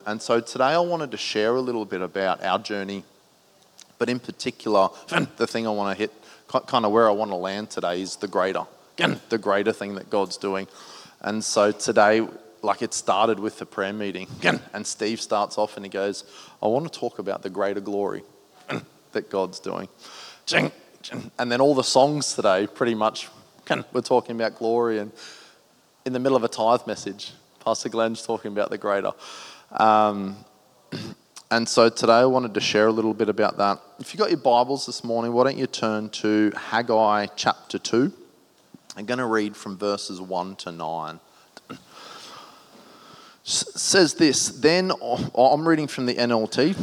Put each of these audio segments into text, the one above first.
And so today I wanted to share a little bit about our journey, but in particular, the thing I want to hit, kind of where I want to land today is the greater thing that God's doing. And so today, like it started with the prayer meeting, and Steve starts off and he goes, I want to talk about the greater glory that God's doing. And then all the songs today, pretty much, we're talking about glory, and in the middle of a tithe message, Pastor Glenn's talking about the greater. And so today I wanted to share a little bit about that. If you've got your Bibles this morning, why don't you turn to Haggai chapter 2. I'm going to read from verses 1 to 9. Says this, then, I'm reading from the NLT.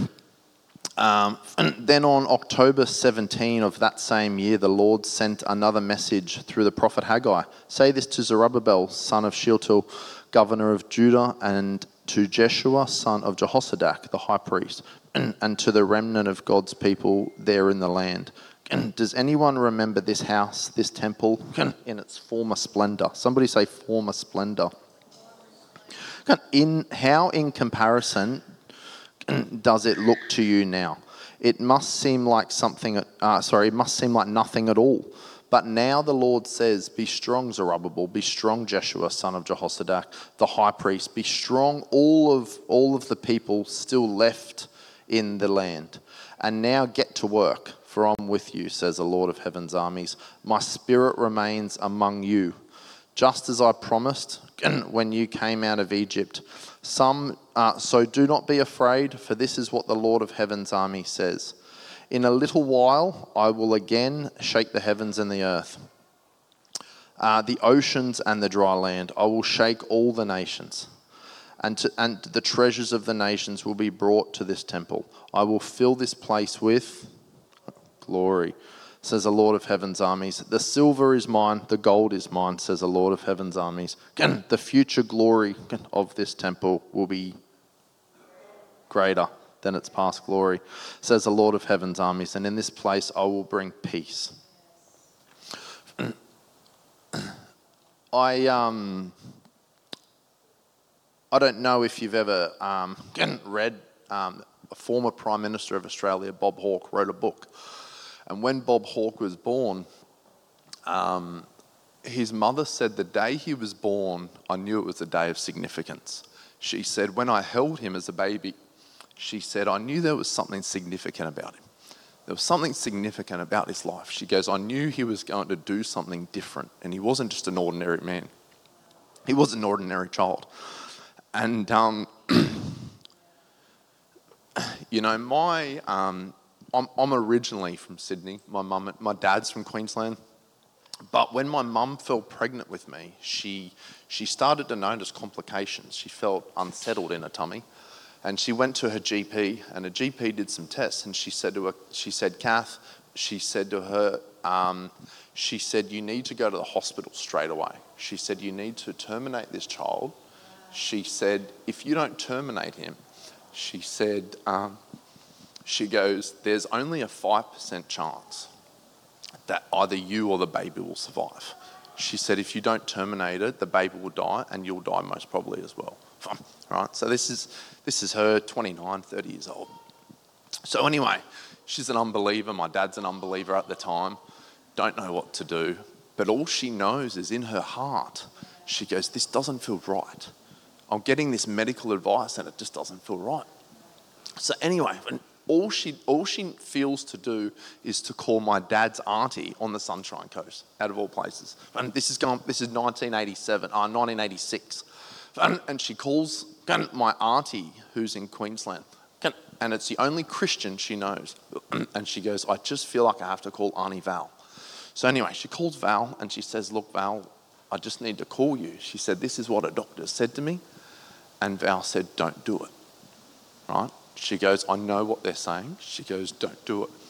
Then on October 17 of that same year, the Lord sent another message through the prophet Haggai. Say this to Zerubbabel, son of Shealtiel, governor of Judah, and to Jeshua, son of Jehozadak, the high priest, and to the remnant of God's people there in the land. Does anyone remember this house, this temple, in its former splendor? Somebody say former splendor. In comparison does it look to you now? It must seem like nothing at all. But now the Lord says, be strong, Zerubbabel, be strong, Jeshua, son of Jehozadak, the high priest, be strong, all of the people still left in the land. And now get to work, for I'm with you, says the Lord of heaven's armies. My spirit remains among you, just as I promised when you came out of Egypt. So do not be afraid, for this is what the Lord of heaven's army says. In a little while, I will again shake the heavens and the earth, the oceans and the dry land. I will shake all the nations, and the treasures of the nations will be brought to this temple. I will fill this place with glory, says the Lord of heaven's armies. The silver is mine, the gold is mine, says the Lord of heaven's armies. The future glory of this temple will be greater than its past glory, says the Lord of heaven's armies. And in this place I will bring peace. I don't know if you've ever read a former Prime Minister of Australia, Bob Hawke, wrote a book. And when Bob Hawke was born, his mother said the day he was born, I knew it was a day of significance. She said, when I held him as a baby, she said, I knew there was something significant about him. There was something significant about his life. She goes, I knew he was going to do something different. And he wasn't just an ordinary man. He was an ordinary child. And, I'm originally from Sydney. My dad's from Queensland. But when my mum fell pregnant with me, she started to notice complications. She felt unsettled in her tummy. And she went to her GP, and her GP did some tests, and she said, Kath, you need to go to the hospital straight away. She said, you need to terminate this child. She said, if you don't terminate him, she said, she goes, there's only a 5% chance that either you or the baby will survive. She said, if you don't terminate it, the baby will die, and you'll die most probably as well. Right? So this is her 29, 30 years old. So anyway, she's an unbeliever. My dad's an unbeliever at the time. Don't know what to do. But all she knows is in her heart, she goes, this doesn't feel right. I'm getting this medical advice and it just doesn't feel right. So anyway, all she feels to do is to call my dad's auntie on the Sunshine Coast, out of all places. And this is 1986. And she calls my auntie who's in Queensland. And it's the only Christian she knows. And she goes, I just feel like I have to call Auntie Val. So anyway, she calls Val and she says, look, Val, I just need to call you. She said, this is what a doctor said to me. And Val said, don't do it. Right? She goes, I know what they're saying. She goes, don't do it.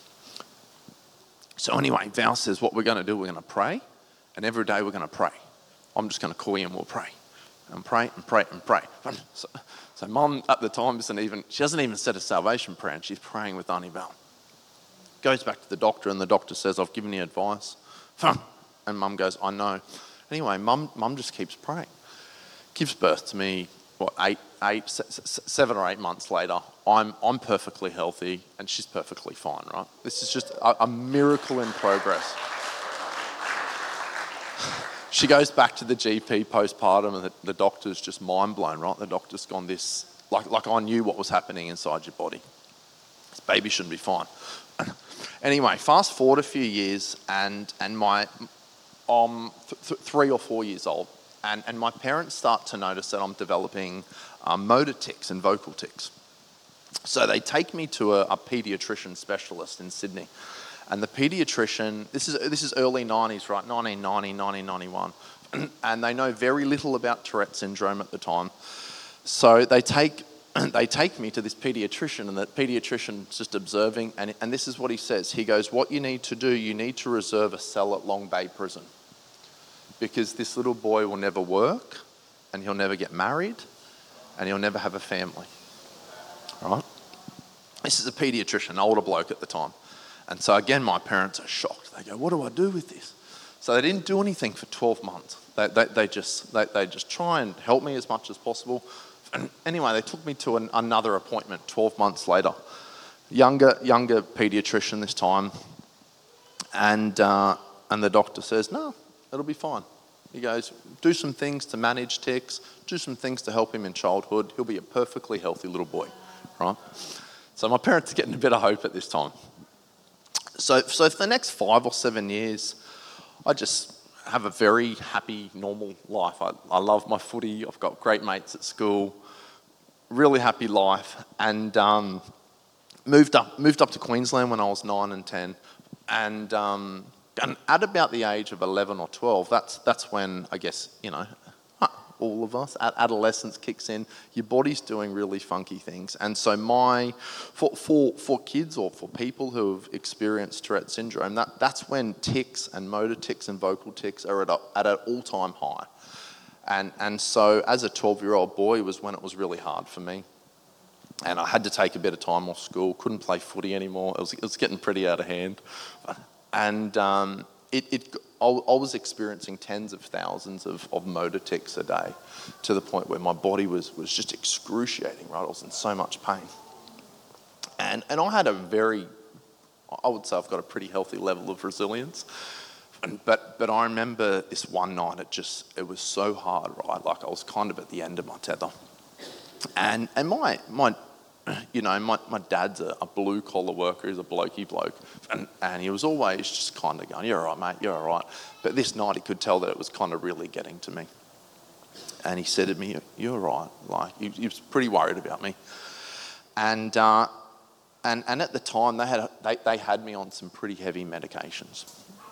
So anyway, Val says, what we're going to do, we're going to pray. And every day we're going to pray. I'm just going to call you and we'll pray. And pray and pray and pray. So Mum at the time she hasn't even said a salvation prayer, and she's praying with Auntie Val. Goes back to the doctor, and the doctor says, I've given you advice. And Mum goes, I know. Anyway, Mum just keeps praying. Gives birth to me 7 or 8 months later, I'm perfectly healthy and she's perfectly fine, right? This is just a miracle in progress. She goes back to the GP postpartum and the doctor's just mind blown, right? The doctor's gone this, like I knew what was happening inside your body. This baby shouldn't be fine. Anyway, fast forward a few years and my, 3 or 4 years old, and my parents start to notice that I'm developing motor tics and vocal tics. So they take me to a paediatrician specialist in Sydney. And the paediatrician, this is early 90s, right, 1990, 1991, and they know very little about Tourette syndrome at the time. So they take me to this paediatrician, and that paediatrician's just observing, and this is what he says. He goes, what you need to do, you need to reserve a cell at Long Bay Prison, because this little boy will never work, and he'll never get married, and he'll never have a family, right? This is a paediatrician, an older bloke at the time. And so again, my parents are shocked. They go, what do I do with this? So they didn't do anything for 12 months. They just try and help me as much as possible. And anyway, they took me to another appointment 12 months later. Younger paediatrician this time. And the doctor says, no, it'll be fine. He goes, do some things to manage tics, do some things to help him in childhood. He'll be a perfectly healthy little boy, right? So my parents are getting a bit of hope at this time. So for the next 5 or 7 years, I just have a very happy, normal life. I love my footy. I've got great mates at school. Really happy life. And moved up to Queensland when I was 9 and 10. And at about the age of 11 or 12, that's when, I guess, all of us, adolescence kicks in. Your body's doing really funky things. And so for kids or for people who have experienced Tourette syndrome, that's when tics and motor tics and vocal tics are at an all-time high. And so as a 12-year-old boy was when it was really hard for me. And I had to take a bit of time off school, couldn't play footy anymore. It was getting pretty out of hand. And I was experiencing tens of thousands of motor tics a day, to the point where my body was just excruciating, right? I was in so much pain. And I had I would say I've got a pretty healthy level of resilience. But I remember this one night, it was so hard, right? Like I was kind of at the end of my tether. And my dad's a blue-collar worker. He's a blokey bloke. And he was always just kind of going, you're all right, mate, you're all right. But this night he could tell that it was kind of really getting to me. And he said to me, you're all right. Like, he was pretty worried about me. And at the time, they had me on some pretty heavy medications.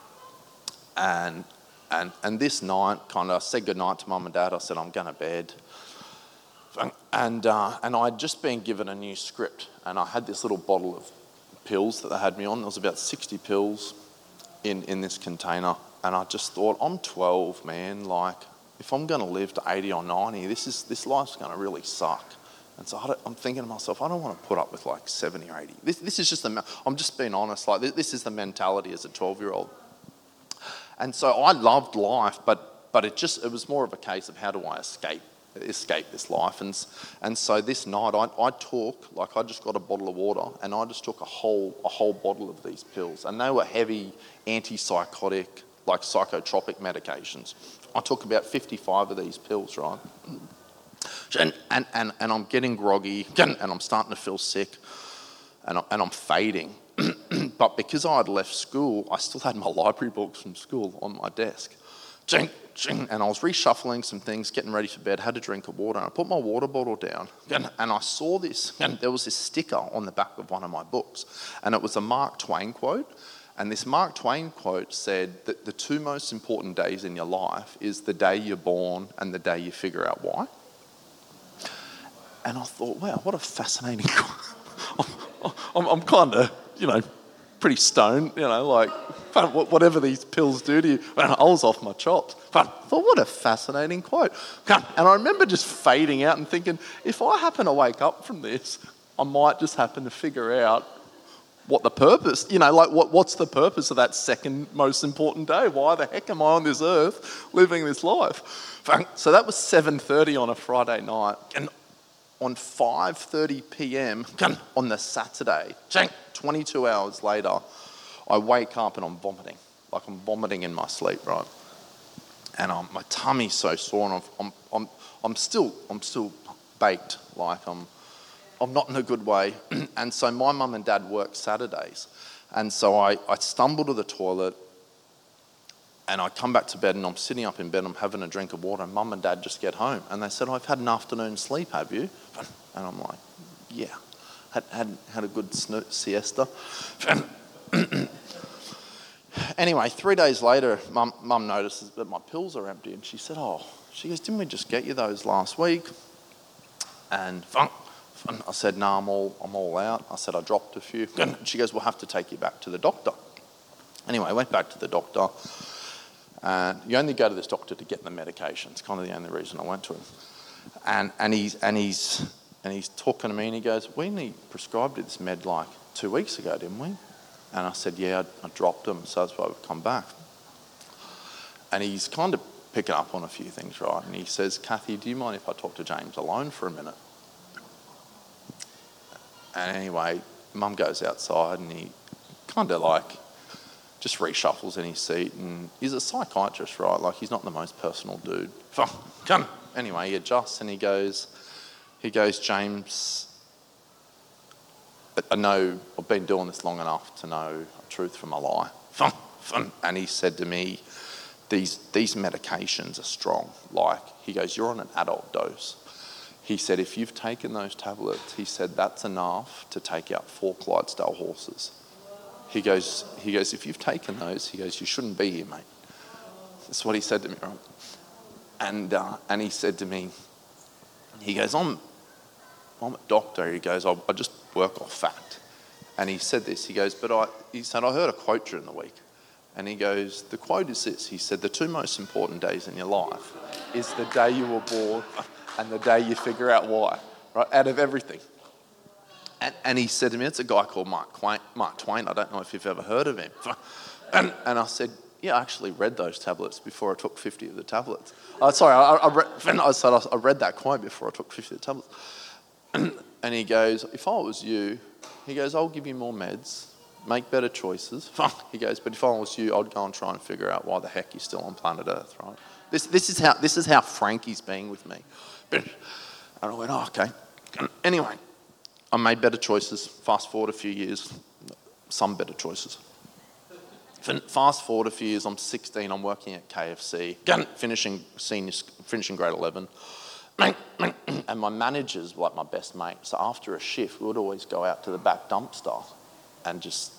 And this night, I said goodnight to Mum and Dad. I said, I'm going to bed. And I'd just been given a new script, and I had this little bottle of pills that they had me on. There was about 60 pills in this container, and I just thought, I'm 12, man. Like, if I'm going to live to 80 or 90, this life's going to really suck. And so I'm thinking to myself, I don't want to put up with like 70 or 80. This is just I'm just being honest. Like, this is the mentality as a 12-year-old. And so I loved life, but it was more of a case of how do I escape this life. And so this night I just got a bottle of water, and I just took a whole bottle of these pills, and they were heavy antipsychotic, like psychotropic medications. I took about 55 of these pills, right? And I'm getting groggy, and I'm starting to feel sick, and I'm fading. But because I had left school, I still had my library books from school on my desk. And I was reshuffling some things, getting ready for bed, had a drink of water, and I put my water bottle down, and I saw this, and there was this sticker on the back of one of my books, and it was a Mark Twain quote, and this Mark Twain quote said that the 2 most important days in your life is the day you're born and the day you figure out why. And I thought, wow, what a fascinating quote. I'm kind of, pretty stoned, like, whatever these pills do to you. I was off my chops. But I thought, what a fascinating quote. And I remember just fading out and thinking, if I happen to wake up from this, I might just happen to figure out what the purpose, what's the purpose of that second most important day? Why the heck am I on this earth living this life? So that was 7:30 on a Friday night. And on 5:30 p.m. on the Saturday, 22 hours later, I wake up and I'm vomiting. Like I'm vomiting in my sleep, right? And my tummy's so sore, and I'm still baked. Like I'm not in a good way. And so my mum and dad work Saturdays, and so I stumble to the toilet, and I come back to bed, and I'm sitting up in bed, I'm having a drink of water, and mum and dad just get home, and they said, "I've had an afternoon sleep, have you?" And I'm like, "Yeah, had a good siesta." Anyway, 3 days later, mum notices that my pills are empty, and she said, she goes, "Didn't we just get you those last week?" And I said, "No, I'm all out." I said, "I dropped a few." And she goes, "We'll have to take you back to the doctor." Anyway, I went back to the doctor. You only go to this doctor to get the medication. It's kind of the only reason I went to him. And he's talking to me, and he goes, "We only prescribed you this med like 2 weeks ago, didn't we?" And I said, "Yeah, I dropped them, so that's why we've come back." And he's kind of picking up on a few things, right? And he says, "Kathy, do you mind if I talk to James alone for a minute?" And anyway, mum goes outside, and he kind of like just reshuffles in his seat, and he's a psychiatrist, right? Like he's not the most personal dude. Come. Anyway, he adjusts, and he goes, "James, I know I've been doing this long enough to know a truth from a lie." And he said to me, these medications are strong. Like, he goes, "You're on an adult dose." He said, "If you've taken those tablets," he said, "that's enough to take out 4 Clydesdale horses." He goes, "If you've taken those," he goes, "you shouldn't be here, mate." That's what he said to me, right? And he said to me, he goes, I'm a doctor. He goes, I just work off fact. And he said this, he goes, he said, "I heard a quote during the week." And he goes, "The quote is this." He said, "The 2 most important days in your life is the day you were born and the day you figure out why, right? Out of everything." And he said to me, it's a guy called Mark Twain. I don't know if you've ever heard of him. And I said, "Yeah, I actually read those tablets before I took 50 of the tablets." I read that quote before I took 50 of the tablets. And he goes, "If I was you," he goes, "I'll give you more meds, make better choices." He goes, "But if I was you, I'd go and try and figure out why the heck you're still on planet Earth," right? This is how frank he's being with me. And I went, "Okay." Anyway, I made better choices. Fast forward a few years, some better choices. Fast forward a few years, I'm 16, I'm working at KFC, finishing grade 11. And my manager's like my best mate. So after a shift, we would always go out to the back dumpster and just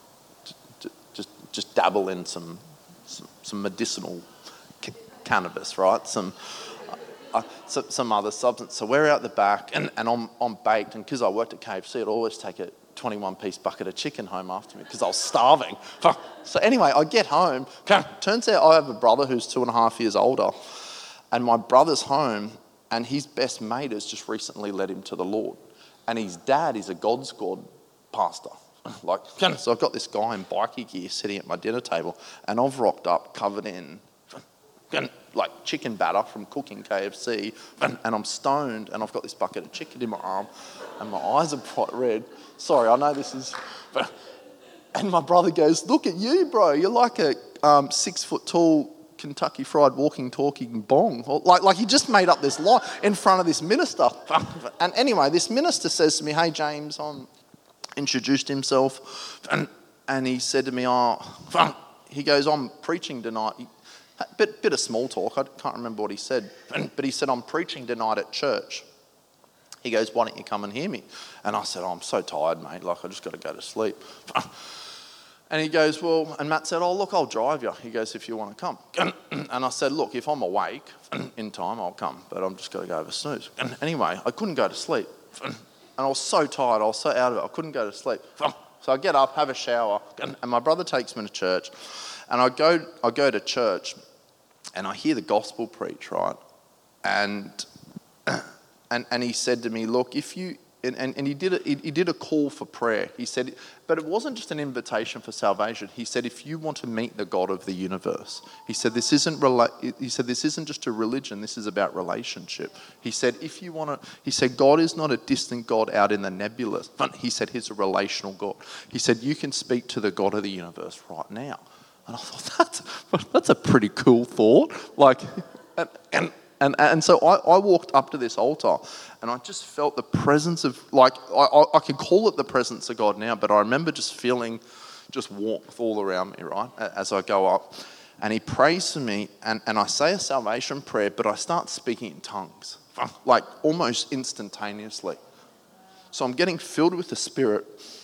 dabble in some medicinal cannabis, right? Some other substance. So we're out the back, and I'm baked, and because I worked at KFC, I'd always take a 21-piece bucket of chicken home after me because I was starving. So anyway, I get home. Turns out I have a brother who's 2.5 years older, and my brother's home, and his best mate has just recently led him to the Lord, and his dad is a God Squad pastor. So I've got this guy in bikie gear sitting at my dinner table, and I've rocked up covered in like chicken batter from cooking KFC, and I'm stoned, and I've got this bucket of chicken in my arm, and my eyes are bright red. Sorry, I know this is... And my brother goes, "Look at you, bro. You're like a 6-foot-tall Kentucky Fried walking, talking bong." Like he just made up this lie in front of this minister. And anyway, this minister says to me, "Hey, James," introduced himself, and he said to me, he goes, "I'm preaching tonight." Bit of small talk, I can't remember what he said, but he said, "I'm preaching tonight at church." He goes, "Why don't you come and hear me?" And I said, "I'm so tired, mate, like I just got to go to sleep." And he goes, "Well," and Matt said, "Oh, look, I'll drive you." He goes, "If you want to come." And I said, "Look, if I'm awake in time, I'll come, but I'm just got to go over snooze." And anyway, I couldn't go to sleep. And I was so tired, I was so out of it, I couldn't go to sleep. So I get up, have a shower, and my brother takes me to church. And I go to church, and I hear the gospel preach, right? And he said to me, "Look, if you and he did a call for prayer. He said, but it wasn't just an invitation for salvation. He said, if you want to meet the God of the universe, he said, this isn't just a religion. This is about relationship. He said, God is not a distant God out in the nebulous. He said, he's a relational God. He said, you can speak to the God of the universe right now. And I thought, that's a pretty cool thought. And so I walked up to this altar and I just felt the presence of, I can call it the presence of God now, but I remember just feeling just warmth all around me, right, as I go up. And he prays for me and I say a salvation prayer, but I start speaking in tongues, like almost instantaneously. So I'm getting filled with the Spirit.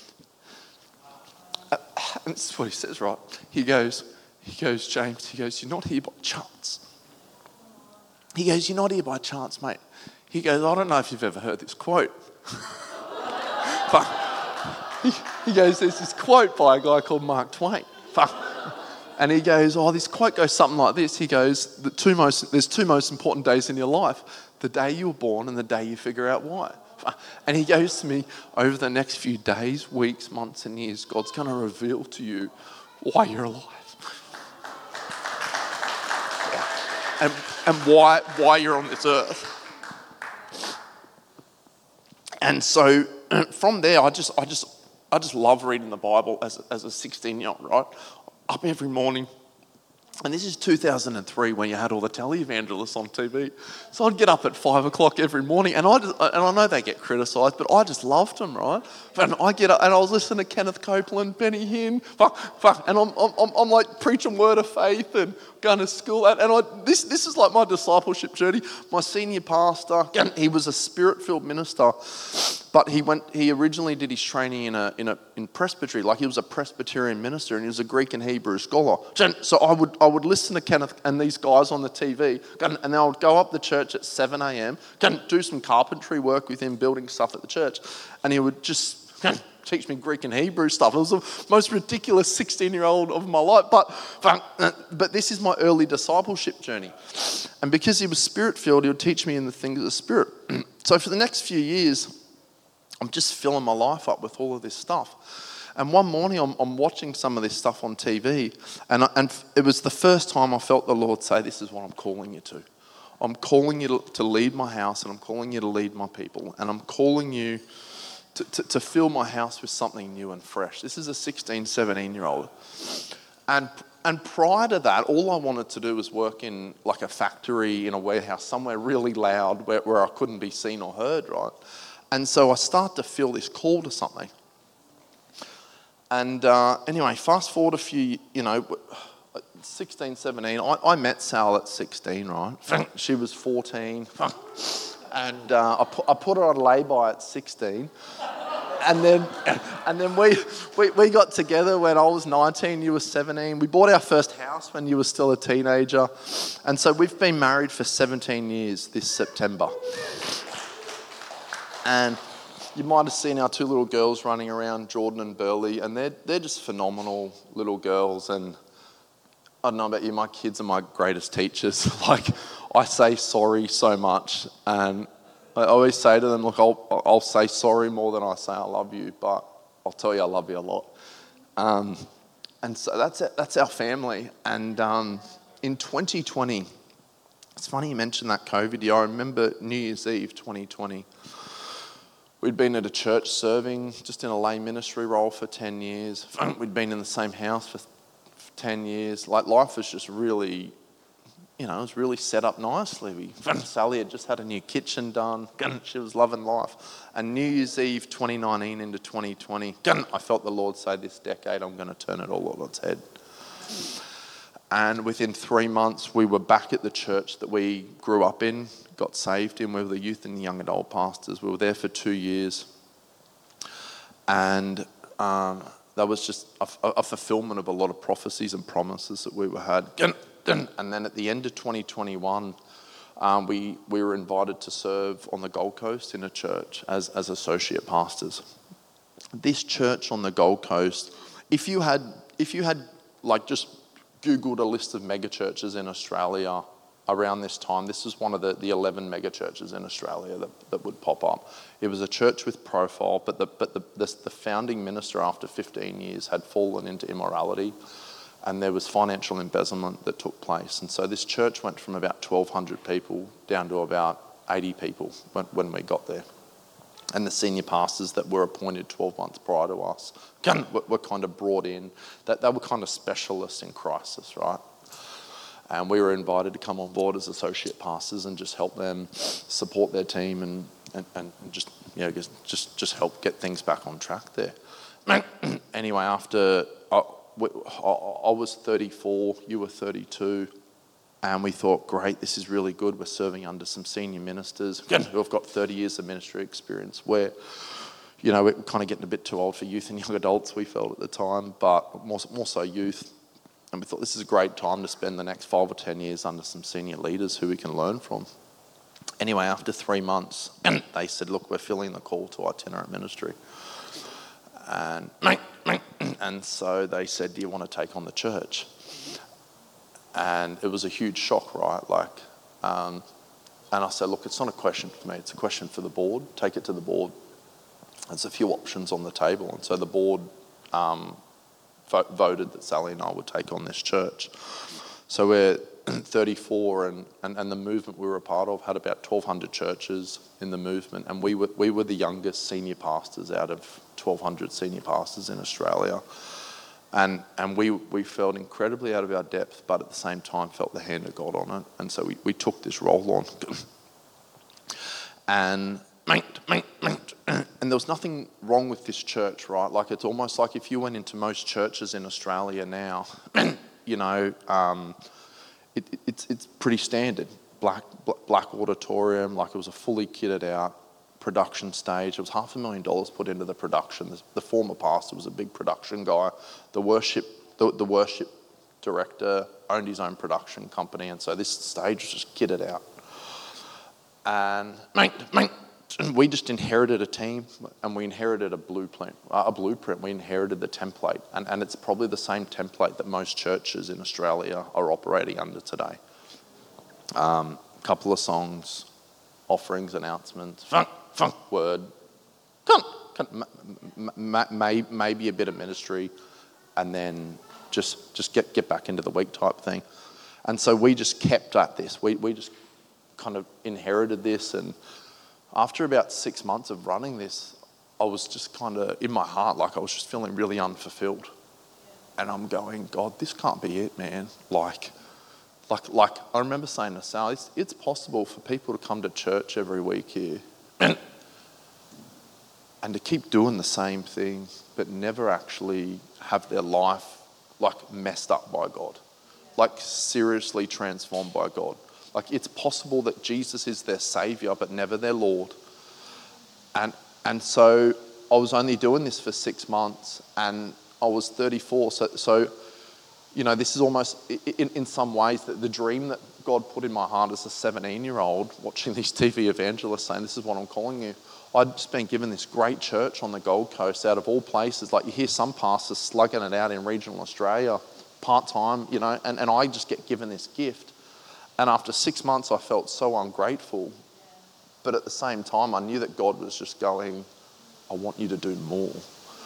And this is what he says, right? He goes, James, you're not here by chance. He goes, you're not here by chance, mate. He goes, I don't know if you've ever heard this quote. But he goes, there's this quote by a guy called Mark Twain. And he goes, this quote goes something like this. He goes, there's two most important days in your life. The day you were born and the day you figure out why. And he goes to me, over the next few days, weeks, months and years, God's going to reveal to you why you're alive. And why you're on this earth. And so from there, I just love reading the Bible as a 16-year-old, right? Up every morning. And this is 2003 when you had all the televangelists on TV. So I'd get up at 5 o'clock every morning, and I know they get criticised, but I just loved them, right? And I get up and I was listening to Kenneth Copeland, Benny Hinn, and I'm like preaching word of faith and going to school. And this is like my discipleship journey. My senior pastor, he was a spirit-filled minister, but he originally did his training in presbytery, like he was a Presbyterian minister, and he was a Greek and Hebrew scholar. So I would listen to Kenneth and these guys on the TV, and then I would go up the church at 7 a.m, do some carpentry work with him, building stuff at the church, and he would just teach me Greek and Hebrew stuff. It was the most ridiculous 16-year-old of my life, but this is my early discipleship journey. And because he was spirit-filled, he would teach me in the things of the Spirit. So for the next few years, I'm just filling my life up with all of this stuff. And one morning, I'm watching some of this stuff on TV, and it was the first time I felt the Lord say, this is what I'm calling you to. I'm calling you to lead my house, and I'm calling you to lead my people, and I'm calling you to fill my house with something new and fresh. This is a 16, 17-year-old. And prior to that, all I wanted to do was work in like a factory, in a warehouse, somewhere really loud where I couldn't be seen or heard, right? And so I start to feel this call to something. And anyway, fast forward a few, 16, 17. I met Sal at 16, right? She was 14. And I put her on lay-by at 16. And then we got together when I was 19, you were 17. We bought our first house when you were still a teenager. And so we've been married for 17 years this September. And you might have seen our two little girls running around, Jordan and Burley, and they're just phenomenal little girls. And I don't know about you, my kids are my greatest teachers. Like, I say sorry so much, and I always say to them, look, I'll say sorry more than I say I love you, but I'll tell you I love you a lot. And so that's our family. And in 2020, it's funny you mentioned that COVID year. I remember New Year's Eve 2020. We'd been at a church serving, just in a lay ministry role for 10 years. We'd been in the same house for 10 years. Like, life was just really, it was really set up nicely. Sally had just had a new kitchen done. She was loving life. And New Year's Eve 2019 into 2020, I felt the Lord say, this decade I'm going to turn it all on its head. And within 3 months, we were back at the church that we grew up in, got saved in. We were the youth and young adult pastors. We were there for 2 years. And that was just a fulfillment of a lot of prophecies and promises that we had. And then at the end of 2021, we were invited to serve on the Gold Coast in a church as associate pastors. This church on the Gold Coast, if you had like just Googled a list of mega churches in Australia, around this time. This was one of the 11 mega churches in Australia that would pop up. It was a church with profile, but the founding minister after 15 years had fallen into immorality, and there was financial embezzlement that took place. And so this church went from about 1,200 people down to about 80 people when we got there. And the senior pastors that were appointed 12 months prior to us were kind of brought in. That they were kind of specialists in crisis, right? And we were invited to come on board as associate pastors and just help them support their team and just, you know, just help get things back on track there. Anyway, after I was 34, you were 32, and we thought, great, this is really good. We're serving under some senior ministers who have got 30 years of ministry experience. We're kind of getting a bit too old for youth and young adults, we felt at the time, but more so youth. And we thought this is a great time to spend the next 5 or 10 years under some senior leaders who we can learn from. Anyway, after 3 months, they said, look, we're feeling the call to itinerant ministry. And so they said, do you want to take on the church? And it was a huge shock, right? And I said, look, it's not a question for me, it's a question for the board. Take it to the board. There's a few options on the table. And so the board voted that Sally and I would take on this church. So we're 34, and the movement we were a part of had about 1,200 churches in the movement, and we were the youngest senior pastors out of 1,200 senior pastors in Australia. And we felt incredibly out of our depth, but at the same time felt the hand of God on it. And so we took this role on. And there was nothing wrong with this church, right? Like, it's almost like if you went into most churches in Australia now, you know, it's pretty standard. Black auditorium, like it was a fully kitted out production stage. It was $500,000 put into the production. The former pastor was a big production guy. The worship director owned his own production company, and so this stage was just kitted out. And we just inherited a team, and we inherited a blueprint. We inherited the template, and it's probably the same template that most churches in Australia are operating under today. Couple of songs, offerings, announcements, funk word, maybe a bit of ministry, and then just get back into the week type thing. And so we just kept at this. We just kind of inherited this, and after about 6 months of running this, I was just kind of, in my heart, like I was just feeling really unfulfilled. And I'm going, God, this can't be it, man. Like I remember saying to Sal, it's possible for people to come to church every week here and to keep doing the same thing, but never actually have their life like messed up by God, like seriously transformed by God. Like, it's possible that Jesus is their saviour, but never their Lord. And so I was only doing this for 6 months, and I was 34. So you know, this is almost, in some ways, the dream that God put in my heart as a 17-year-old, watching these TV evangelists saying, this is what I'm calling you. I'd just been given this great church on the Gold Coast out of all places. Like, you hear some pastors slugging it out in regional Australia, part-time, you know, and I just get given this gift. And after 6 months, I felt so ungrateful. But at the same time, I knew that God was just going, I want you to do more.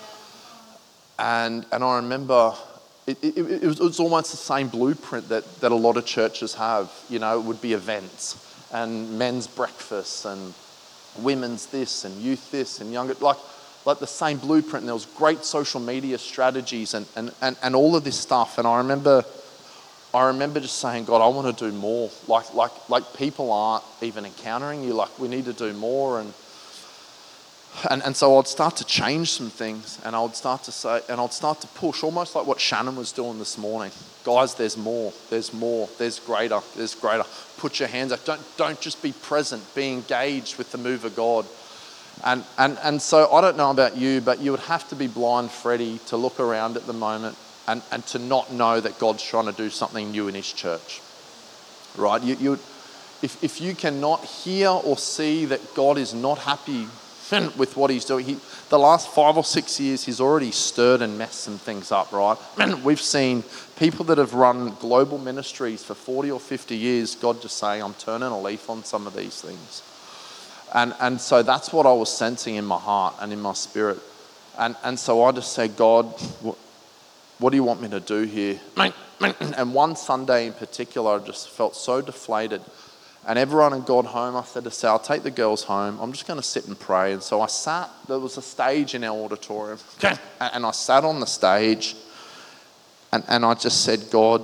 And I remember it was almost the same blueprint that a lot of churches have. You know, it would be events and men's breakfasts and women's this and youth this and younger, like the same blueprint. And there was great social media strategies and all of this stuff. And I remember just saying, God, I want to do more. Like people aren't even encountering you. Like, we need to do more. And so I'd start to change some things, and I'd start to say, and I'd start to push, almost like what Shannon was doing this morning. Guys, there's more, there's greater. Put your hands up. Don't just be present, be engaged with the move of God. And so I don't know about you, but you would have to be blind Freddy to look around at the moment and to not know that God's trying to do something new in his church, right? If you cannot hear or see that God is not happy with what he's doing. The last 5 or 6 years, he's already stirred and messed some things up, right? We've seen people that have run global ministries for 40 or 50 years, God just saying, I'm turning a leaf on some of these things. And so that's what I was sensing in my heart and in my spirit. And so I just said, God, what do you want me to do here? And one Sunday in particular, I just felt so deflated. And everyone had gone home. I said to Sal, I'll take the girls home. I'm just going to sit and pray. And so I sat, there was a stage in our auditorium. And I sat on the stage and I just said, God,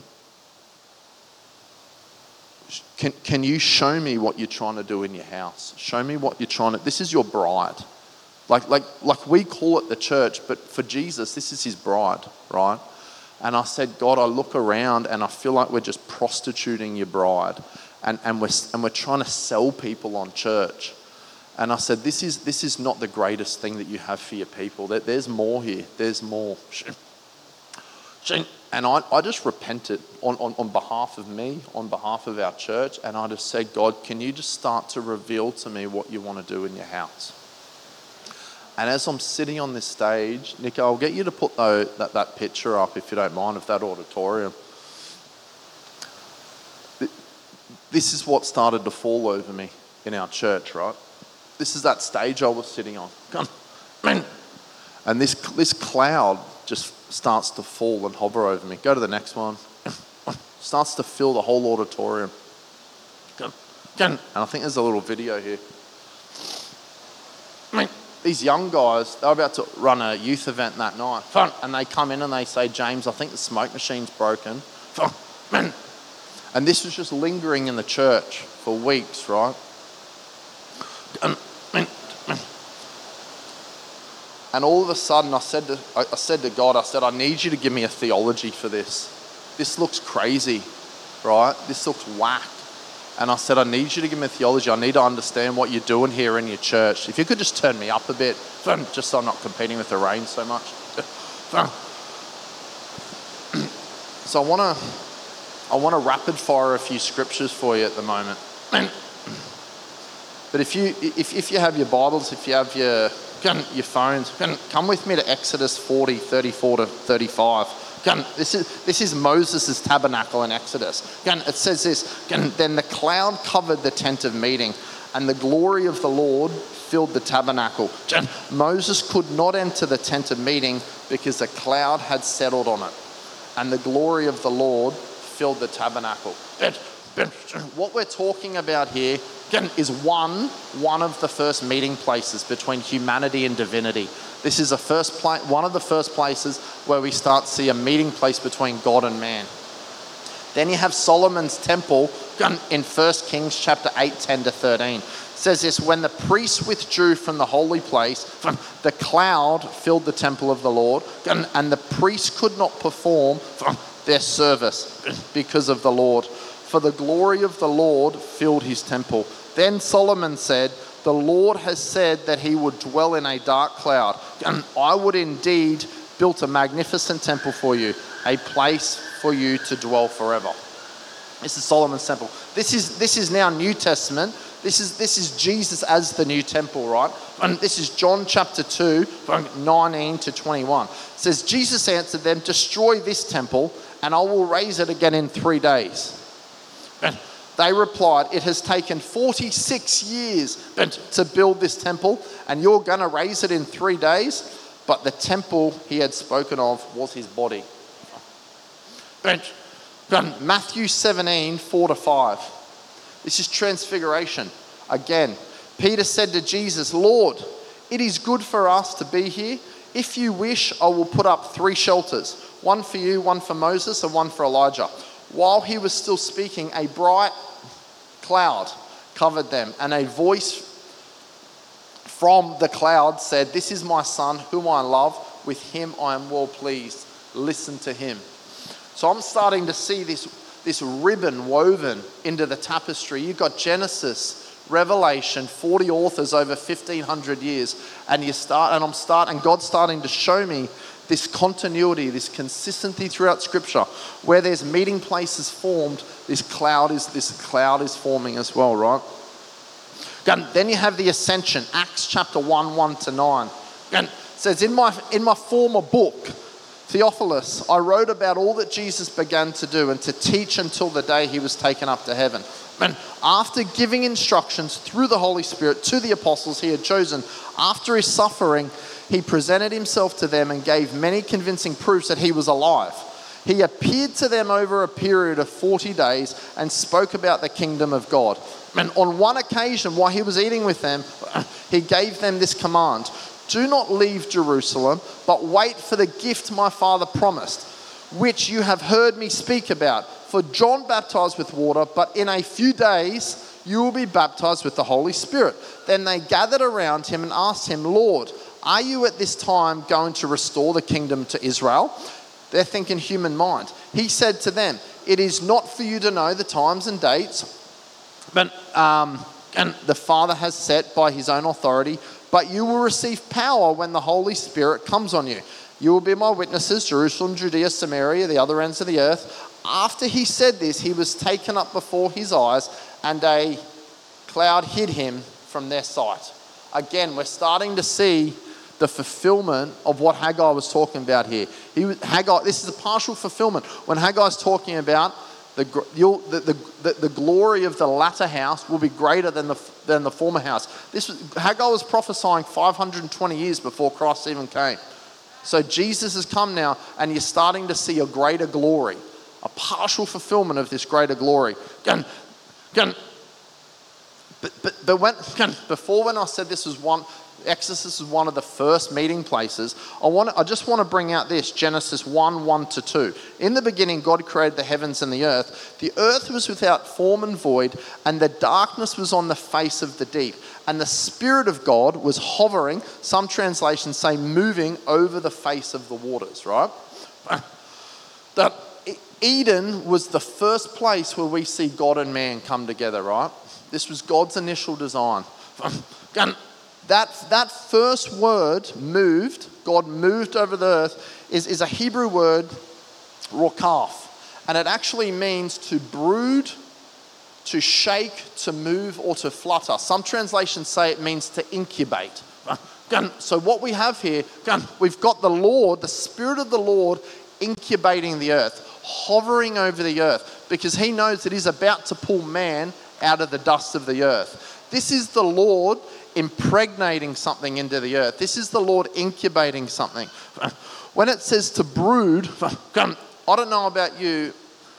can you show me what you're trying to do in your house? Show me what you're trying to, this is your bride. Like we call it the church, but for Jesus, this is his bride, right? And I said, God, I look around and I feel like we're just prostituting your bride. And we're trying to sell people on church. And I said, this is not the greatest thing that you have for your people. There's more here. There's more. And I just repented on behalf of me, on behalf of our church. And I just said, God, can you just start to reveal to me what you want to do in your house? And as I'm sitting on this stage, Nico, I'll get you to put that picture up, if you don't mind, of that auditorium. This is what started to fall over me in our church, right? This is that stage I was sitting on. And this cloud just starts to fall and hover over me. Go to the next one. Starts to fill the whole auditorium. And I think there's a little video here. These young guys, they're about to run a youth event that night. And they come in and they say, James, I think the smoke machine's broken. And this was just lingering in the church for weeks, right? And all of a sudden I said to God, I need you to give me a theology for this. This looks crazy, right? This looks whack. And I said, I need you to give me a theology. I need to understand what you're doing here in your church. If you could just turn me up a bit, just so I'm not competing with the rain so much. So I want to rapid fire a few scriptures for you at the moment. But if you have your Bibles, if you have your phones, come with me to Exodus 40, 34 to 35. This is Moses' tabernacle in Exodus. It says this, then the cloud covered the tent of meeting, and the glory of the Lord filled the tabernacle. Moses could not enter the tent of meeting because the cloud had settled on it, and the glory of the Lord filled the tabernacle. What we're talking about here is one of the first meeting places between humanity and divinity. This is one of the first places where we start to see a meeting place between God and man. Then you have Solomon's temple in 1 Kings chapter 8, 10 to 13. It says this, when the priests withdrew from the holy place, the cloud filled the temple of the Lord, and the priests could not perform their service because of the Lord. For the glory of the Lord filled his temple. Then Solomon said, the Lord has said that he would dwell in a dark cloud, and I would indeed build a magnificent temple for you, a place for you to dwell forever. This is Solomon's temple. This is now New Testament. This is Jesus as the new temple, right? And this is John chapter 2, 19 to 21. It says, Jesus answered them, destroy this temple, and I will raise it again in 3 days. And they replied, it has taken 46 years to build this temple, and you're going to raise it in 3 days? But the temple he had spoken of was his body. Matthew 17, 4 to 5. This is transfiguration. Again, Peter said to Jesus, Lord, it is good for us to be here. If you wish, I will put up 3 shelters, one for you, one for Moses, and one for Elijah. While he was still speaking, a bright cloud covered them, and a voice from the cloud said, this is my son whom I love. With him I am well pleased. Listen to him. So I'm starting to see this ribbon woven into the tapestry. You've got Genesis, Revelation, 40 authors over 1,500 years. And God's starting to show me this continuity, this consistency throughout Scripture. Where there's meeting places formed, this cloud is forming as well, right? Then you have the ascension, Acts chapter 1, 1 to 9. And it says, in my former book, Theophilus, I wrote about all that Jesus began to do and to teach until the day he was taken up to heaven. And after giving instructions through the Holy Spirit to the apostles he had chosen, after his suffering, he presented himself to them and gave many convincing proofs that he was alive. He appeared to them over a period of 40 days and spoke about the kingdom of God. And on one occasion, while he was eating with them, he gave them this command: do not leave Jerusalem, but wait for the gift my Father promised, which you have heard me speak about. For John baptized with water, but in a few days you will be baptized with the Holy Spirit. Then they gathered around him and asked him, Lord, are you at this time going to restore the kingdom to Israel? They're thinking human mind. He said to them, it is not for you to know the times and dates, but and the Father has set by his own authority, but you will receive power when the Holy Spirit comes on you. You will be my witnesses, Jerusalem, Judea, Samaria, the other ends of the earth. After he said this, he was taken up before his eyes, and a cloud hid him from their sight. Again, we're starting to see the fulfillment of what Haggai was talking about here. This is a partial fulfillment. When Haggai's talking about the glory of the latter house will be greater than the former house. Haggai was prophesying 520 years before Christ even came. So Jesus has come now, and you're starting to see a greater glory, a partial fulfillment of this greater glory. Before when I said this was Exodus is one of the first meeting places, I just want to bring out this, Genesis 1, 1 to 2. In the beginning, God created the heavens and the earth. The earth was without form and void, and the darkness was on the face of the deep. And the Spirit of God was hovering, some translations say moving, over the face of the waters, right? That Eden was the first place where we see God and man come together, right? This was God's initial design. That first word, moved, God moved over the earth, is a Hebrew word, rokaf. And it actually means to brood, to shake, to move, or to flutter. Some translations say it means to incubate. So what we have here, we've got the Lord, the Spirit of the Lord, incubating the earth, hovering over the earth, because he knows that he's about to pull man out of the dust of the earth. This is the Lord impregnating something into the earth. This is the Lord incubating something. When it says to brood, I don't know about you,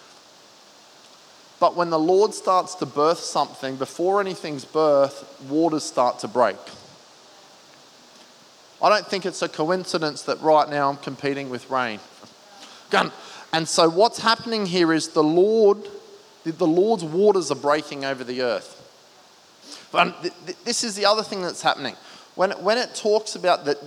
but when the Lord starts to birth something, before anything's birthed, waters start to break. I don't think it's a coincidence that right now I'm competing with rain. And so what's happening here is the Lord's waters are breaking over the earth. But this is the other thing that's happening. When it talks about that,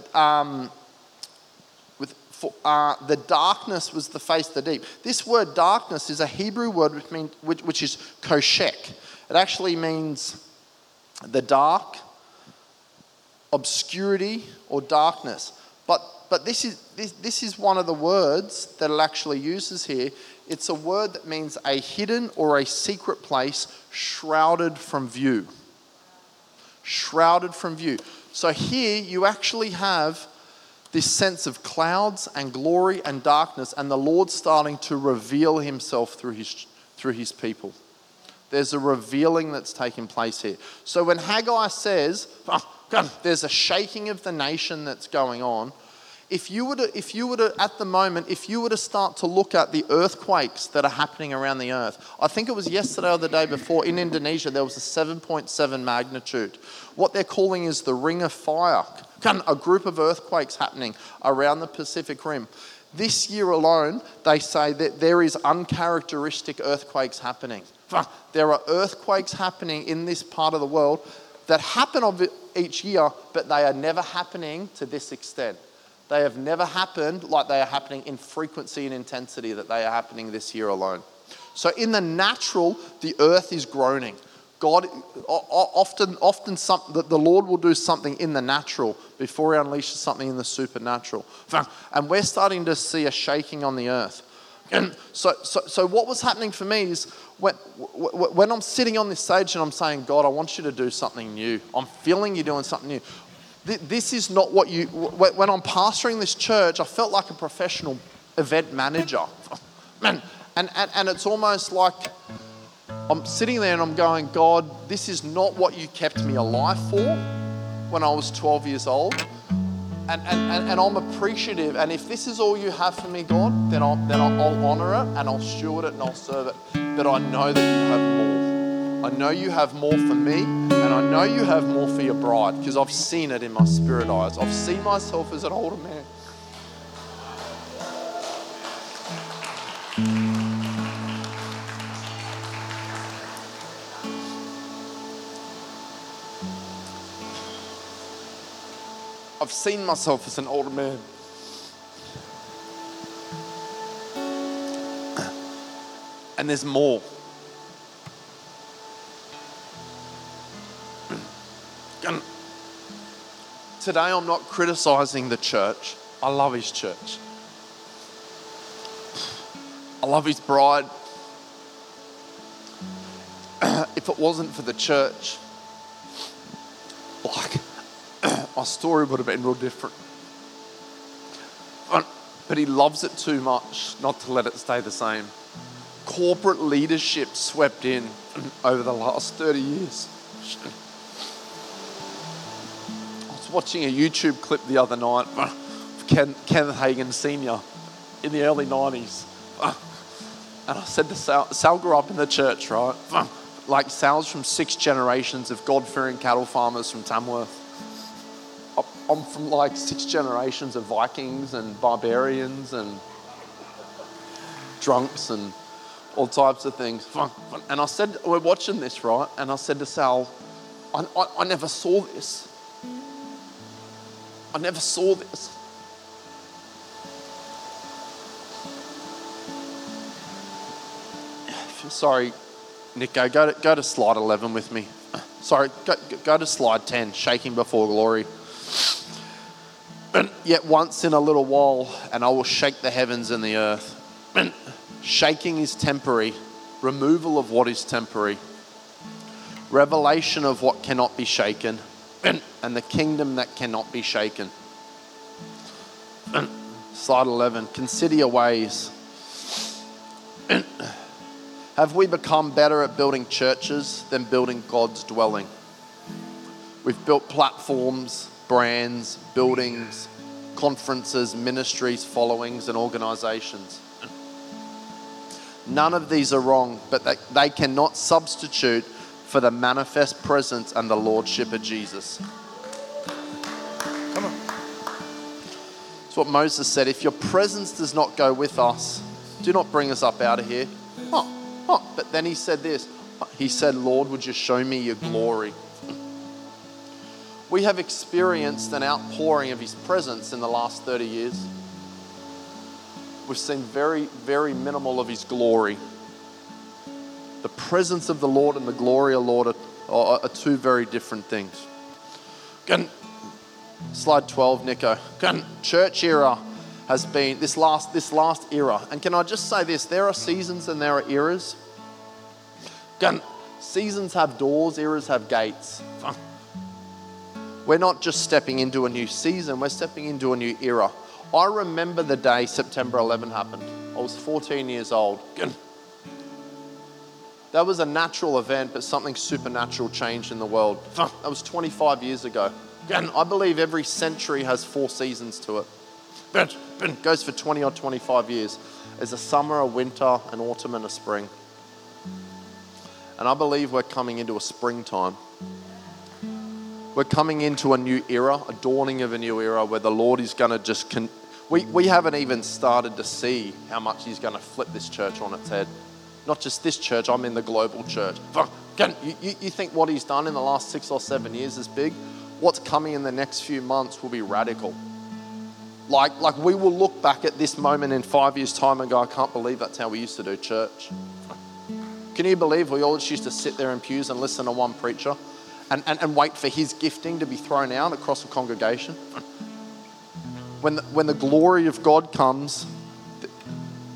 the darkness was the face of the deep. This word darkness is a Hebrew word which is koshek. It actually means the dark, obscurity, or darkness. But this is one of the words that it actually uses here. It's a word that means a hidden or a secret place shrouded from view. Shrouded from view. So here you actually have this sense of clouds and glory and darkness, and the Lord starting to reveal himself through his people. There's a revealing that's taking place here. So when Haggai says, there's a shaking of the nation that's going on, if you were to at the moment, if you were to start to look at the earthquakes that are happening around the earth, I think it was yesterday or the day before in Indonesia, there was a 7.7 magnitude. What they're calling is the Ring of Fire, a group of earthquakes happening around the Pacific Rim. This year alone, they say that there is uncharacteristic earthquakes happening. There are earthquakes happening in this part of the world that happen each year, but they are never happening to this extent. They have never happened like they are happening in frequency and intensity that they are happening this year alone. So in the natural, the earth is groaning. God, often the Lord will do something in the natural before he unleashes something in the supernatural. And we're starting to see a shaking on the earth. And so what was happening for me is when I'm sitting on this stage and I'm saying, God, I want you to do something new. I'm feeling you doing something new. This is not what you... When I'm pastoring this church, I felt like a professional event manager. Man, and it's almost like I'm sitting there and I'm going, God, this is not what you kept me alive for when I was 12 years old. And I'm appreciative. And if this is all you have for me, God, then I'll honour it and I'll steward it and I'll serve it. But I know that you have more. I know you have more for me, and I know you have more for your bride, because I've seen it in my spirit eyes. I've seen myself as an older man. I've seen myself as an older man. And there's more. And today I'm not criticizing the church. I love his church. I love his bride. If it wasn't for the church, my story would have been real different. But he loves it too much not to let it stay the same. Corporate leadership swept in over the last 30 years. I was watching a YouTube clip the other night of Kenneth Hagin Sr. in the early 90s. And I said to Sal grew up in the church, right? Like Sal's from 6 generations of God-fearing cattle farmers from Tamworth. I'm from like 6 generations of Vikings and barbarians and drunks and all types of things. And I said, we're watching this, right? And I said to Sal, I never saw this. I never saw this. Sorry, Nico, go to slide 11 with me. Sorry, go to slide 10, shaking before glory. Yet once in a little while, and I will shake the heavens and the earth. Shaking is temporary, removal of what is temporary, revelation of what cannot be shaken, and the kingdom that cannot be shaken. Slide 11, consider your ways. Have we become better at building churches than building God's dwelling? We've built platforms, brands, buildings, conferences, ministries, followings, and organizations. None of these are wrong, but they cannot substitute for the manifest presence and the lordship of Jesus. Come on. It's what Moses said. If your presence does not go with us, do not bring us up out of here. But then he said this. He said, Lord, would you show me your glory? We have experienced an outpouring of his presence in the last 30 years. We've seen very, very minimal of his glory. The presence of the Lord and the glory of the Lord are 2 very different things. Slide 12, Nico. Church era has been this last era. And can I just say this? There are seasons and there are eras. Seasons have doors, eras have gates. We're not just stepping into a new season, we're stepping into a new era. I remember the day September 11 happened. I was 14 years old. That was a natural event, but something supernatural changed in the world. That was 25 years ago. I believe every century has 4 seasons to it. It goes for 20 or 25 years. There's a summer, a winter, an autumn, and a spring. And I believe we're coming into a springtime. We're coming into a new era, a dawning of a new era where the Lord is going to just... We haven't even started to see how much he's going to flip this church on its head. Not just this church, I mean the global church. You think what he's done in the last 6 or 7 years is big? What's coming in the next few months will be radical. Like we will look back at this moment in 5 years' time and go, I can't believe that's how we used to do church. Can you believe we all just used to sit there in pews and listen to one preacher and wait for his gifting to be thrown out across a congregation? When the glory of God comes,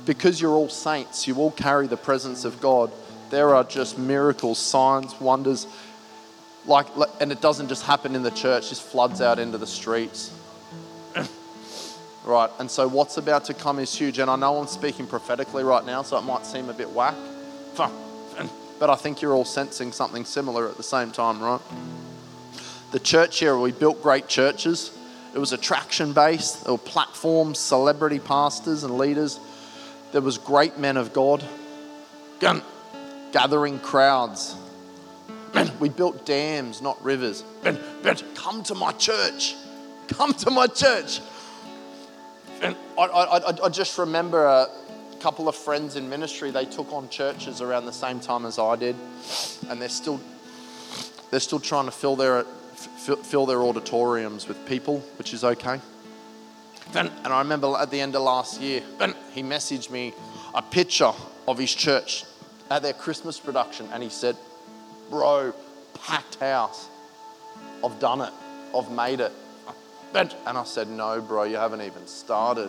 because you're all saints, you all carry the presence of God. There are just miracles, signs, wonders, and it doesn't just happen in the church, just floods out into the streets. Right, and so what's about to come is huge. And I know I'm speaking prophetically right now, so it might seem a bit whack. But I think you're all sensing something similar at the same time, right? The church era, we built great churches. It was attraction-based. There were platforms, celebrity pastors and leaders. There was great men of God gathering crowds. We built dams, not rivers. Come to my church. Come to my church. And I just remember a couple of friends in ministry, they took on churches around the same time as I did, and they're still trying to fill their auditoriums with people, which is okay. And I remember at the end of last year, he messaged me a picture of his church at their Christmas production, and he said, "Bro, packed house. I've done it. I've made it." And I said, "No, bro, you haven't even started.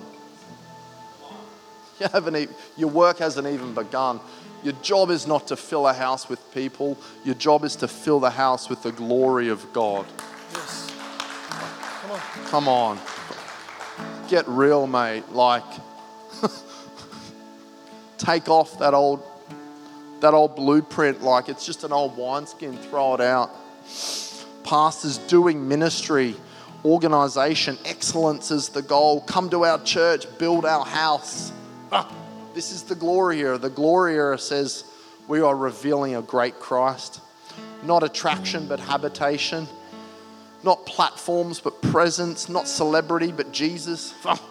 Your work hasn't even begun. Your job is not to fill a house with people. Your job is to fill the house with the glory of God." Yes. Come on. Get real, mate. Take off that old blueprint like it's just an old wineskin, throw it out. Pastors doing ministry, organisation, excellence is the goal. Come to our church, build our house. This is the glory era. The glory era says we are revealing a great Christ. Not attraction, but habitation. Not platforms, but presence. Not celebrity, but Jesus.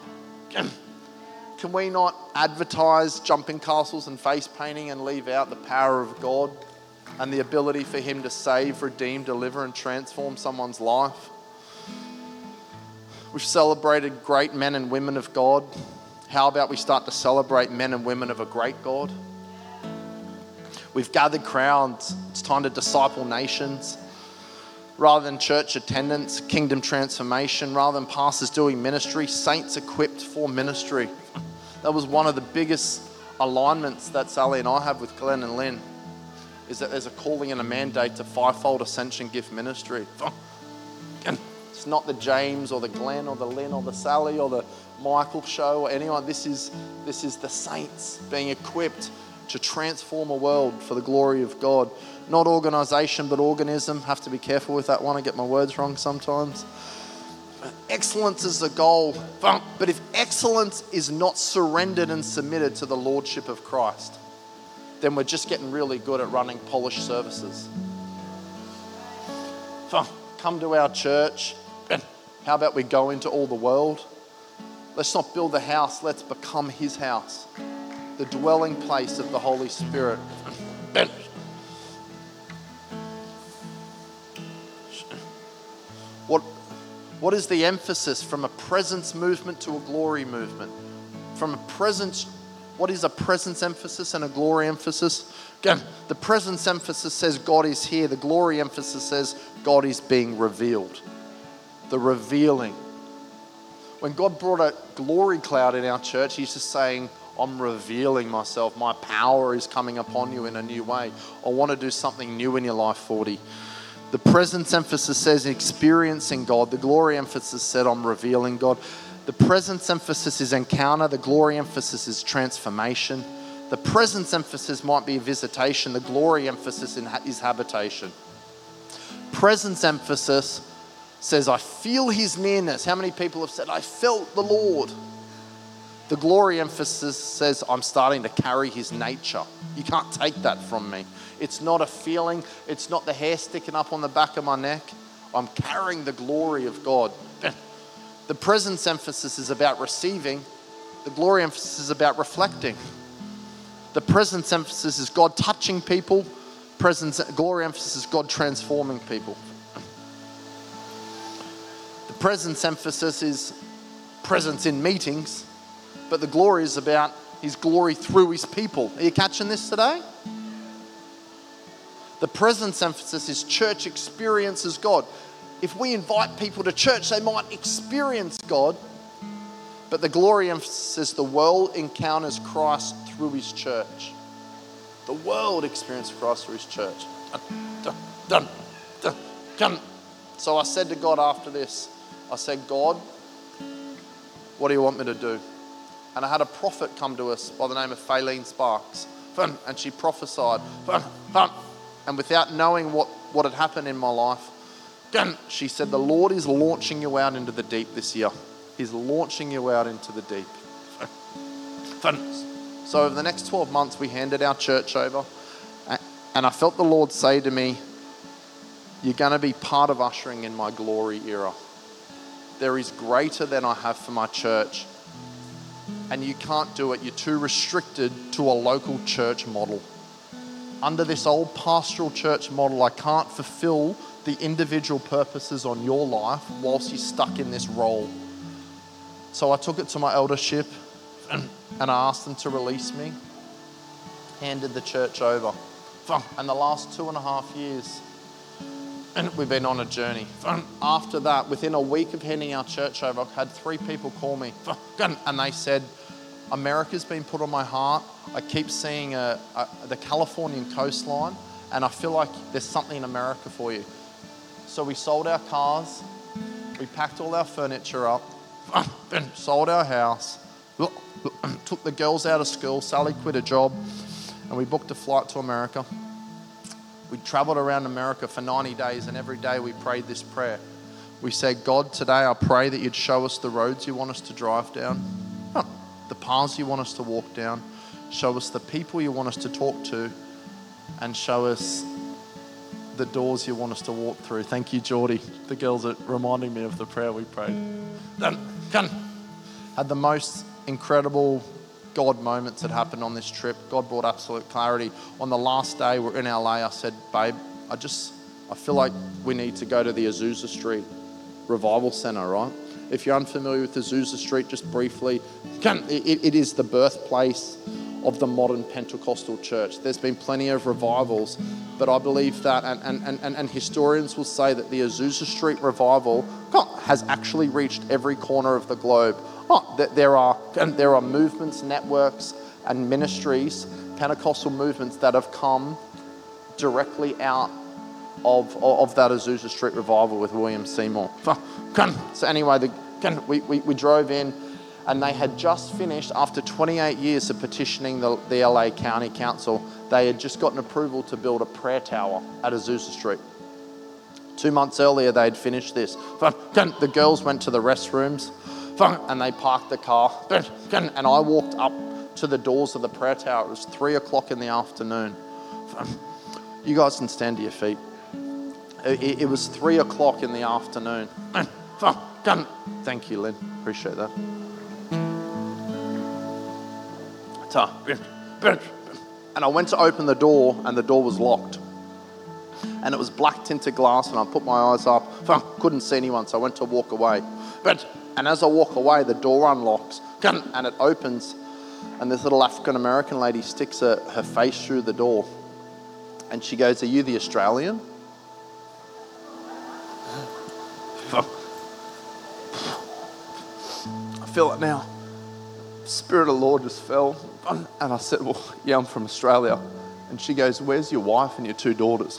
Can we not advertise jumping castles and face painting and leave out the power of God and the ability for Him to save, redeem, deliver, and transform someone's life? We've celebrated great men and women of God. How about we start to celebrate men and women of a great God? We've gathered crowds. It's time to disciple nations. Rather than church attendance, kingdom transformation. Rather than pastors doing ministry, saints equipped for ministry. That was one of the biggest alignments that Sally and I have with Glenn and Lynn, is that there's a calling and a mandate to fivefold ascension gift ministry. It's not the James or the Glenn or the Lynn or the Sally or the Michael show or anyone. This is the saints being equipped to transform a world for the glory of God. Not organisation, but organism. Have to be careful with that one. I get my words wrong sometimes. Excellence is the goal. But if excellence is not surrendered and submitted to the Lordship of Christ, then we're just getting really good at running polished services. Come to our church. How about we go into all the world? Let's not build a house, let's become His house. The dwelling place of the Holy Spirit. What is the emphasis from a presence movement to a glory movement? From a presence, what is a presence emphasis and a glory emphasis? Again, the presence emphasis says God is here. The glory emphasis says God is being revealed. The revealing. When God brought a glory cloud in our church, He's just saying, I'm revealing myself. My power is coming upon you in a new way. I want to do something new in your life, 40. The presence emphasis says experiencing God. The glory emphasis said I'm revealing God. The presence emphasis is encounter. The glory emphasis is transformation. The presence emphasis might be visitation. The glory emphasis is habitation. Presence emphasis says, I feel His nearness. How many people have said, I felt the Lord? The glory emphasis says, I'm starting to carry His nature. You can't take that from me. It's not a feeling. It's not the hair sticking up on the back of my neck. I'm carrying the glory of God. The presence emphasis is about receiving. The glory emphasis is about reflecting. The presence emphasis is God touching people. Glory emphasis is God transforming people. The presence emphasis is presence in meetings, but the glory is about His glory through His people. Are you catching this today? The presence emphasis is church experiences God. If we invite people to church, they might experience God, But the glory emphasis, the world encounters Christ through his church. The world experiences Christ through his church. So I said to God after this, I said, God, what do you want me to do? And I had a prophet come to us by the name of Faylene Sparks. And she prophesied. And without knowing what had happened in my life, she said, the Lord is launching you out into the deep this year. He's launching you out into the deep. So over the next 12 months, we handed our church over. And I felt the Lord say to me, you're going to be part of ushering in my glory era. There is greater than I have for my church. And you can't do it. You're too restricted to a local church model. Under this old pastoral church model, I can't fulfill the individual purposes on your life whilst you're stuck in this role. So I took it to my eldership and I asked them to release me. Handed the church over. And the last 2.5 years, and we've been on a journey. After that, within a week of handing our church over, I've had 3 people call me and they said, America's been put on my heart. I keep seeing the Californian coastline and I feel like there's something in America for you. So we sold our cars, we packed all our furniture up, sold our house, took the girls out of school, Sally quit a job, and we booked a flight to America. We travelled around America for 90 days and every day we prayed this prayer. We said, God, today I pray that you'd show us the roads you want us to drive down, the paths you want us to walk down, show us the people you want us to talk to, and show us the doors you want us to walk through. Thank you, Geordie. The girls are reminding me of the prayer we prayed. Had the most incredible God moments that happened on this trip. God brought absolute clarity. On the last day, we're in LA. I said, babe, I feel like we need to go to the Azusa Street Revival Centre, right? If you're unfamiliar with Azusa Street, just briefly, it is the birthplace of the modern Pentecostal church. There's been plenty of revivals, but I believe that, and historians will say that the Azusa Street revival has actually reached every corner of the globe. There are movements, networks, and ministries, Pentecostal movements that have come directly out of that Azusa Street revival with William Seymour. So anyway, we drove in, and they had just finished, after 28 years of petitioning the LA County Council, they had just gotten approval to build a prayer tower at Azusa Street. 2 months earlier, they had finished this. The girls went to the restrooms, and they parked the car, and I walked up to the doors of the prayer tower. It was 3 o'clock in the afternoon. You guys can stand to your feet. It was 3 o'clock in the afternoon. Thank you, Lynn. Appreciate that. And I went to open the door, and the door was locked. And it was black tinted glass, and I put my eyes up. Couldn't see anyone, so I went to walk away. And as I walk away, the door unlocks, and it opens, and this little African-American lady sticks her face through the door. And she goes, "Are you the Australian?" I feel it now. Spirit of the Lord just fell. And I said, "Well, yeah, I'm from Australia." And she goes, "Where's your wife and your 2 daughters?"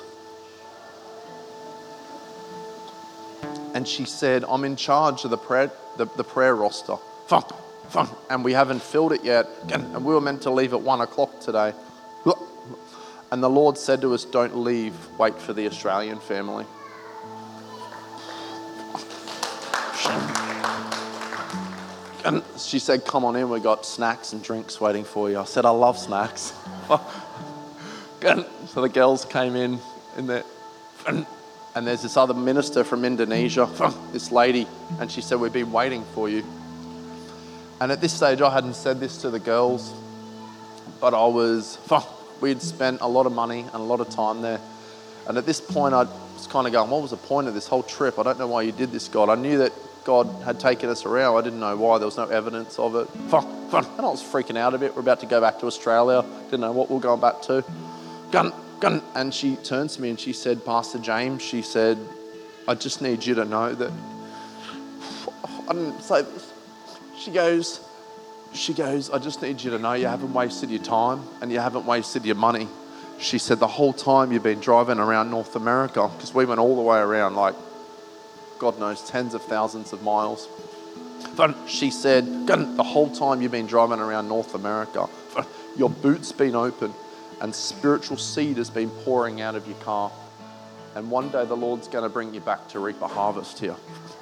And she said, "I'm in charge of the prayer roster. And we haven't filled it yet. And we were meant to leave at 1 o'clock today." And the Lord said to us, "Don't leave, wait for the Australian family." And she said, "Come on in, we got snacks and drinks waiting for you." I said, "I love snacks." So the girls came in there, and there's this other minister from Indonesia, this lady, and she said, "We've been waiting for you." And at this stage, I hadn't said this to the girls, but we'd spent a lot of money and a lot of time there. And at this point, I was kind of going, what was the point of this whole trip? I don't know why you did this, God. I knew that God had taken us around. I didn't know why. There was no evidence of it. And I was freaking out a bit. We're about to go back to Australia. Didn't know what we were going back to. And she turns to me and she said, "Pastor James," she said, "I just need you to know that," I didn't say this. She she goes, I just need you to know you haven't wasted your time and you haven't wasted your money. She said, the whole time you've been driving around North America, because we went all the way around, like, God knows, tens of thousands of miles. But she said, the whole time you've been driving around North America, your boot's been open and spiritual seed has been pouring out of your car. And one day the Lord's going to bring you back to reap a harvest here.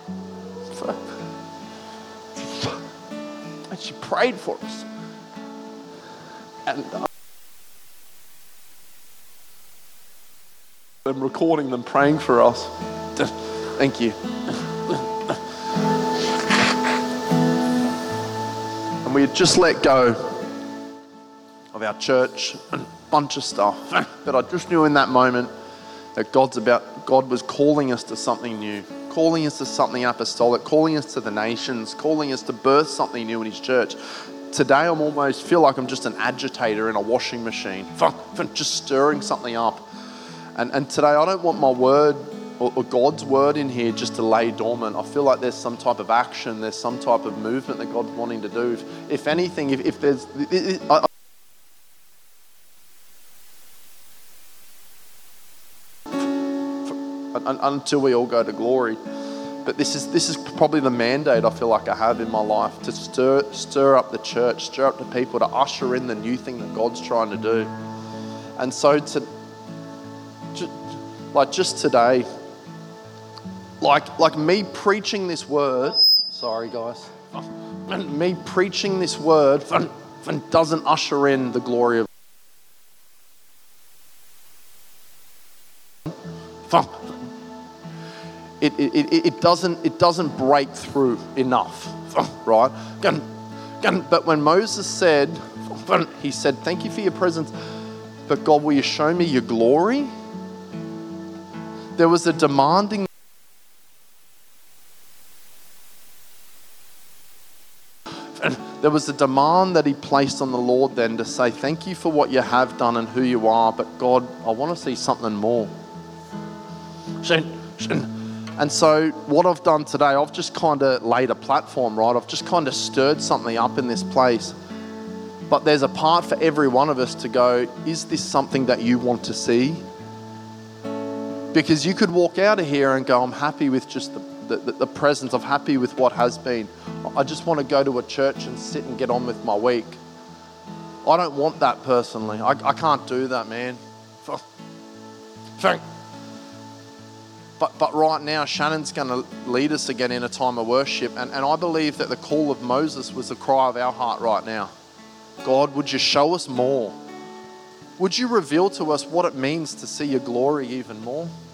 And she prayed for us. And I'm recording them praying for us. Thank you. And we had just let go of our church and a bunch of stuff. But I just knew in that moment that God was calling us to something new, calling us to something apostolic, calling us to the nations, calling us to birth something new in His church. Today I almost feel like I'm just an agitator in a washing machine, just stirring something up. And today I don't want my word or God's word in here just to lay dormant. I feel like there's some type of action, there's some type of movement that God's wanting to do. If anything, if there's... until we all go to glory. But this is probably the mandate I feel like I have in my life, to stir up the church, stir up the people, to usher in the new thing that God's trying to do. And so just today, like me preaching this word, sorry guys, me preaching this word doesn't usher in the glory of It doesn't break through enough, right? But when Moses said, he said, thank you for your presence, but God, will you show me your glory? There was a demanding. There was a demand that he placed on the Lord then to say, thank you for what you have done and who you are, but God, I want to see something more. And so what I've done today, I've just kind of laid a platform, right? I've just kind of stirred something up in this place. But there's a part for every one of us to go, is this something that you want to see? Because you could walk out of here and go, I'm happy with just the presence. I'm happy with what has been. I just want to go to a church and sit and get on with my week. I don't want that personally. I can't do that, man. But right now, Shannon's going to lead us again in a time of worship. And I believe that the call of Moses was the cry of our heart right now. God, would you show us more? Would you reveal to us what it means to see your glory even more?